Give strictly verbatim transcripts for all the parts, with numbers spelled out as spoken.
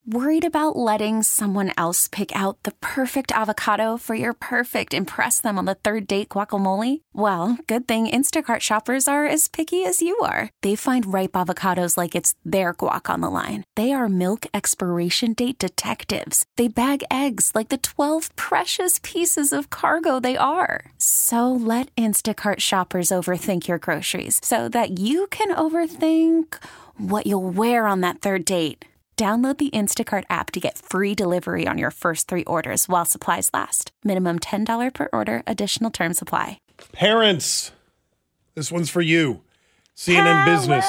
Worried about letting someone else pick out the perfect avocado for your perfect impress them on the third date guacamole? Well, good thing Instacart shoppers are as picky as you are. They find ripe avocados like it's their guac on the line. They are milk expiration date detectives. They bag eggs like the twelve precious pieces of cargo they are. So let Instacart shoppers overthink your groceries so that you can overthink what you'll wear on that third date. Download the Instacart app to get free delivery on your first three orders while supplies last. Minimum ten dollars per order. Additional terms apply. Parents, this one's for you. C N N Business.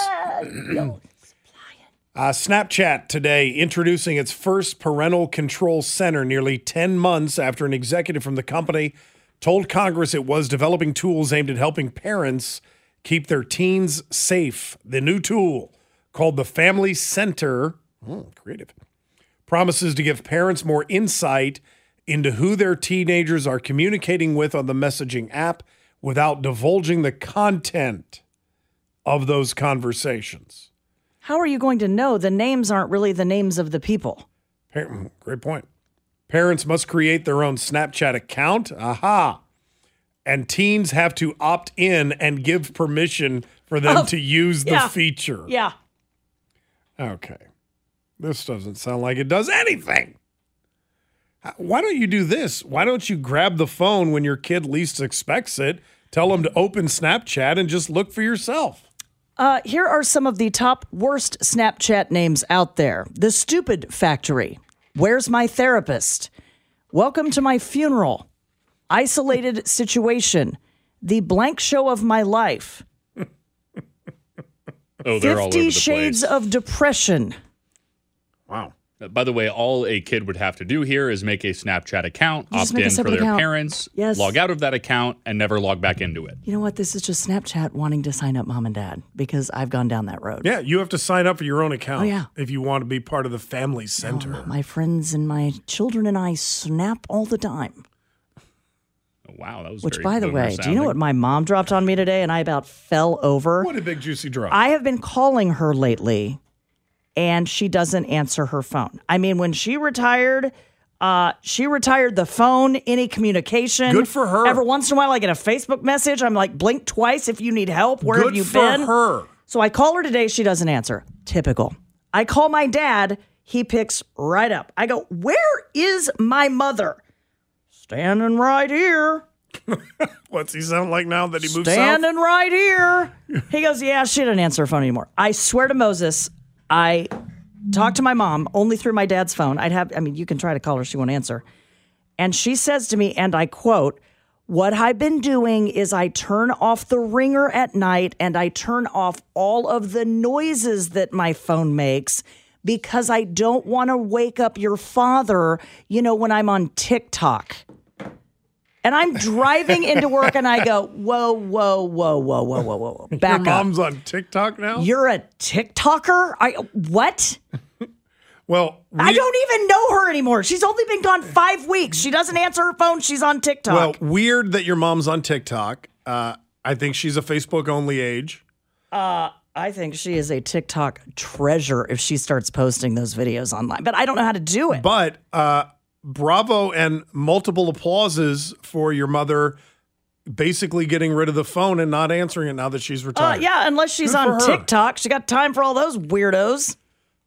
uh, Snapchat today introducing its first parental control center nearly ten months after an executive from the company told Congress it was developing tools aimed at helping parents keep their teens safe. The new tool, called the Family Center, oh, creative, promises to give parents more insight into who their teenagers are communicating with on the messaging app without divulging the content of those conversations. How are you going to know the names aren't really the names of the people? Great point. Parents must create their own Snapchat account. Aha. And teens have to opt in and give permission for them Oh, to use the yeah. feature. Yeah. Okay. This doesn't sound like it does anything. Why don't you do this? Why don't you grab the phone when your kid least expects it, tell them to open Snapchat, and just look for yourself? Uh, here are some of the top worst Snapchat names out there. The Stupid Factory. Where's my therapist? Welcome to my funeral. Isolated Situation. The Blank Show of My Life. Oh, they're all over Fifty the Shades place. of Depression. Wow. Uh, By the way, all a kid would have to do here is make a Snapchat account, You just opt make a in for separate their account. parents, Yes. log out of that account, and never log back into it. You know what? This is just Snapchat wanting to sign up mom and dad because I've gone down that road. Yeah, you have to sign up for your own account Oh, yeah. if you want to be part of the Family Center. My friends and my children and I snap all the time. Oh, wow, that was Which, very by the boomer way, do you know sounding. what my mom dropped on me today and I about fell over? What a big juicy drop. I have been calling her lately and she doesn't answer her phone. I mean, when she retired, uh, she retired the phone, any communication. Good for her. Every once in a while, I get a Facebook message. I'm like, blink twice if you need help. Where Good have you for been? her. So I call her today. She doesn't answer. Typical. I call my dad. He picks right up. I go, where is my mother? Standing right here. What's he sound like now that he moved Standing south? right here. He goes, yeah, she didn't answer her phone anymore. I swear to Moses, I talked to my mom only through my dad's phone. I'd have, I mean, you can try to call her. She won't answer. And she says to me, and I quote, what I've been doing is I turn off the ringer at night and I turn off all of the noises that my phone makes because I don't want to wake up your father, you know, when I'm on TikTok. And I'm driving into work and I go, whoa, whoa, whoa, whoa, whoa, whoa, whoa. Back Your up. mom's on TikTok now? You're a TikToker? I what? Well, we, I don't even know her anymore. She's only been gone five weeks. She doesn't answer her phone. She's on TikTok. Well, weird that your mom's on TikTok. Uh, I think she's a Facebook only age. Uh, I think she is a TikTok treasure if she starts posting those videos online. But I don't know how to do it. But uh, bravo and multiple applauses for your mother basically getting rid of the phone and not answering it now that she's Uh, retired. yeah, unless she's Good for on her. TikTok. She got time for all those weirdos.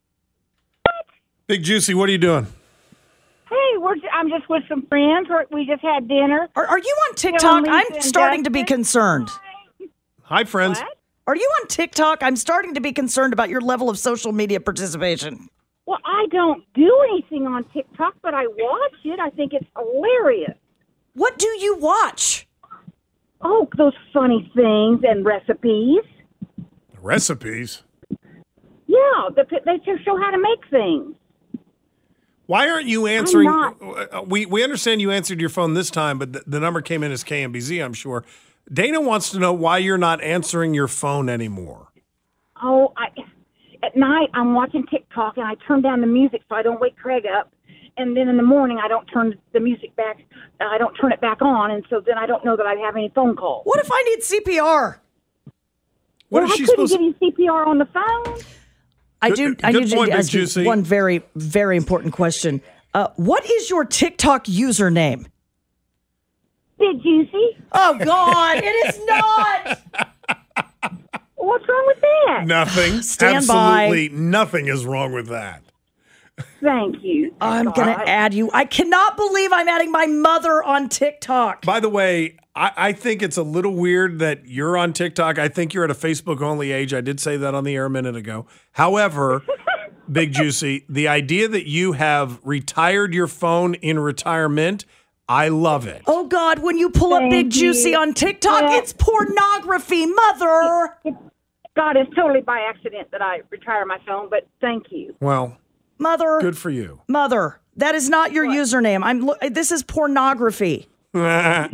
Big Juicy, what are you doing? Hey, we're, I'm just with some friends. We're, we just had dinner. Are, are you on TikTok? Lisa I'm and starting to be Dustin. concerned. Hi, friends. What? Are you on TikTok? I'm starting to be concerned about your level of social media participation. Well, I don't do anything on TikTok, but I watch it. I think it's hilarious. What do you watch? Oh, those funny things and recipes. Recipes? Yeah, the, they just show how to make things. Why aren't you answering? not. uh, We we understand you answered your phone this time, but the, the number came in as K M B Z, I'm sure. Dana wants to know why you're not answering your phone anymore. Oh, I, at night I'm watching TikTok and I turn down the music so I don't wake Craig up. And then in the morning I don't turn the music back. I don't turn it back on, and so then I don't know that I have any phone calls. What if I need C P R? What well, is I she couldn't supposed give you C P R on the phone. I Good- do. good I need point, to Big ask you Juicy. one very, very important question. Uh, what is your TikTok username? Big Juicy. Oh God, it is not. What's wrong with that? Nothing. Stand by. Absolutely nothing is wrong with that. Thank you. I'm God. gonna add you. I cannot believe I'm adding my mother on TikTok. By the way, I, I think it's a little weird that you're on TikTok. I think you're at a Facebook only age. I did say that on the air a minute ago. However, Big Juicy, the idea that you have retired your phone in retirement, I love it. Oh God, when you pull up Thank Big Juicy you. on TikTok, Yeah. it's pornography, mother. God, it's totally by accident that I retire my phone, but thank you. Well, Mother, good for you. mother. That is not your username. I'm. lo- This is pornography. I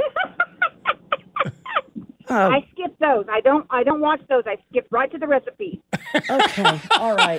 skip those. I don't. I don't watch those. I skip right to the recipe. Okay, all right.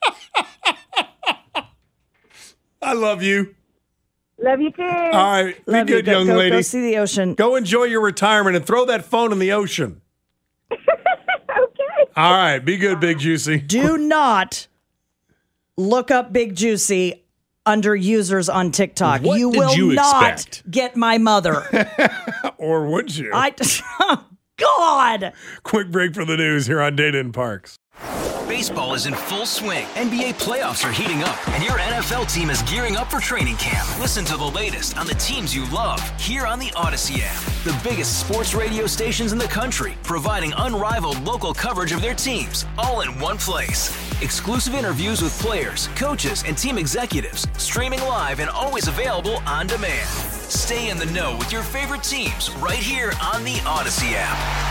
I love you. Love you too. All right. Be Love you. good, Go- young go- lady. Go see the ocean. Go enjoy your retirement and throw that phone in the ocean. Okay. All right. Be good, Big Juicy. Do not look up Big Juicy under users on TikTok. What you did will you not expect? get my mother. Or would you? I. God. Quick break for the news here on Data and Parks. Baseball is in full swing. N B A playoffs are heating up, and your N F L team is gearing up for training camp. Listen to the latest on the teams you love here on the Odyssey app. The biggest sports radio stations in the country, providing unrivaled local coverage of their teams, all in one place. Exclusive interviews with players, coaches, and team executives, streaming live and always available on demand. Stay in the know with your favorite teams right here on the Odyssey app.